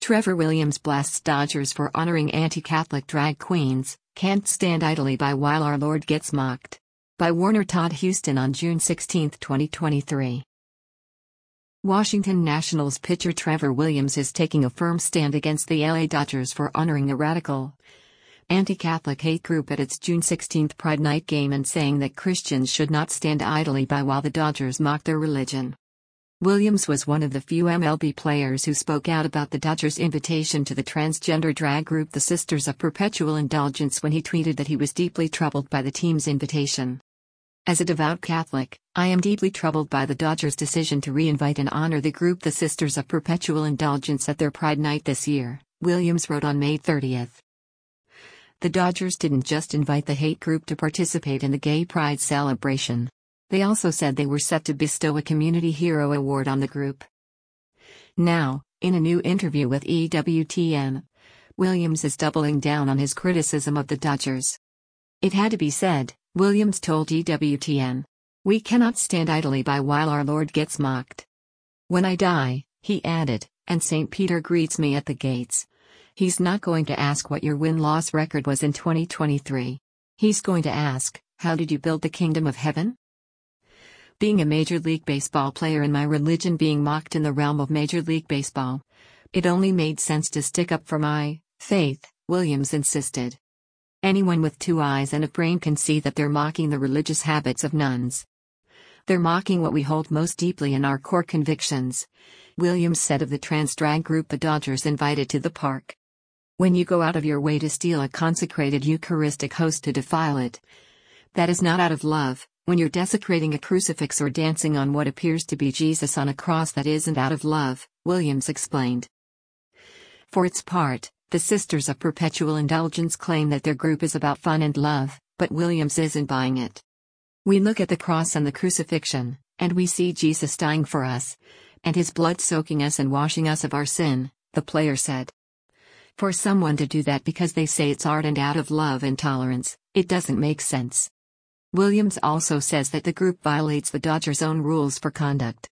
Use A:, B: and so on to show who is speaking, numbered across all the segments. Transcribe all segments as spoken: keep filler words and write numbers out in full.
A: Trevor Williams blasts Dodgers for honoring anti-Catholic drag queens, can't stand idly by while our Lord gets mocked. By Warner Todd Huston on June sixteenth, twenty twenty-three. Washington Nationals pitcher Trevor Williams is taking a firm stand against the L A Dodgers for honoring a radical anti-Catholic hate group at its June sixteenth Pride Night game and saying that Christians should not stand idly by while the Dodgers mock their religion. Williams was one of the few M L B players who spoke out about the Dodgers' invitation to the transgender drag group the Sisters of Perpetual Indulgence when he tweeted that he was deeply troubled by the team's invitation. As a devout Catholic, I am deeply troubled by the Dodgers' decision to re-invite and honor the group the Sisters of Perpetual Indulgence at their Pride Night this year, Williams wrote on May thirtieth. The Dodgers didn't just invite the hate group to participate in the Gay Pride celebration. They also said they were set to bestow a Community Hero Award on the group. Now, in a new interview with E W T N, Williams is doubling down on his criticism of the Dodgers. It had to be said, Williams told E W T N. We cannot stand idly by while our Lord gets mocked. When I die, he added, and Saint Peter greets me at the gates. He's not going to ask what your win-loss record was in twenty twenty-three. He's going to ask, how did you build the kingdom of heaven? Being a Major League Baseball player and my religion being mocked in the realm of Major League Baseball, it only made sense to stick up for my faith, Williams insisted. Anyone with two eyes and a brain can see that they're mocking the religious habits of nuns. They're mocking what we hold most deeply in our core convictions, Williams said of the trans drag group the Dodgers invited to the park. When you go out of your way to steal a consecrated Eucharistic host to defile it, that is not out of love. When you're desecrating a crucifix or dancing on what appears to be Jesus on a cross, that isn't out of love, Williams explained. For its part, the Sisters of Perpetual Indulgence claim that their group is about fun and love, but Williams isn't buying it. We look at the cross and the crucifixion, and we see Jesus dying for us, and his blood soaking us and washing us of our sin, the player said. For someone to do that because they say it's art and out of love and tolerance, it doesn't make sense. Williams also says that the group violates the Dodgers' own rules for conduct.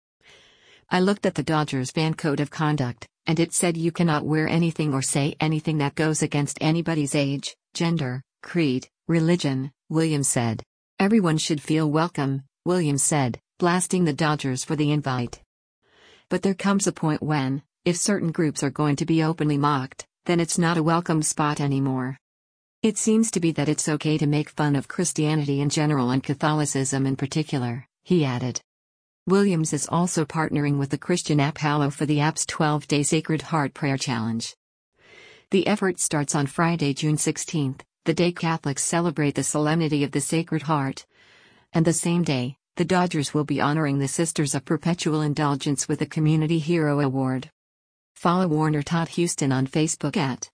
A: I looked at the Dodgers' fan code of conduct, and it said you cannot wear anything or say anything that goes against anybody's age, gender, creed, religion, Williams said. Everyone should feel welcome, Williams said, blasting the Dodgers for the invite. But there comes a point when, if certain groups are going to be openly mocked, then it's not a welcome spot anymore. It seems to be that it's okay to make fun of Christianity in general and Catholicism in particular, he added. Williams is also partnering with the Christian app Hallow for the app's twelve-day Sacred Heart Prayer Challenge. The effort starts on Friday, June sixteenth, the day Catholics celebrate the Solemnity of the Sacred Heart. And the same day, the Dodgers will be honoring the Sisters of Perpetual Indulgence with a Community Hero Award. Follow Warner Todd Huston on Facebook at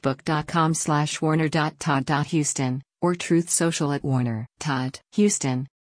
A: facebook.com slash warner.todd.huston, or Truth Social at Warner Todd Huston.